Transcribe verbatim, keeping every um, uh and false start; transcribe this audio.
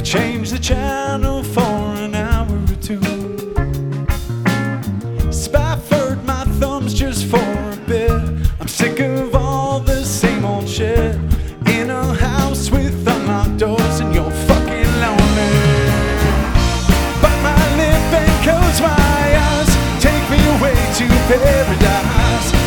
change the channel for an hour or two. Spafford my thumbs just for a bit. I'm sick of all the same old shit in a house with unlocked doors.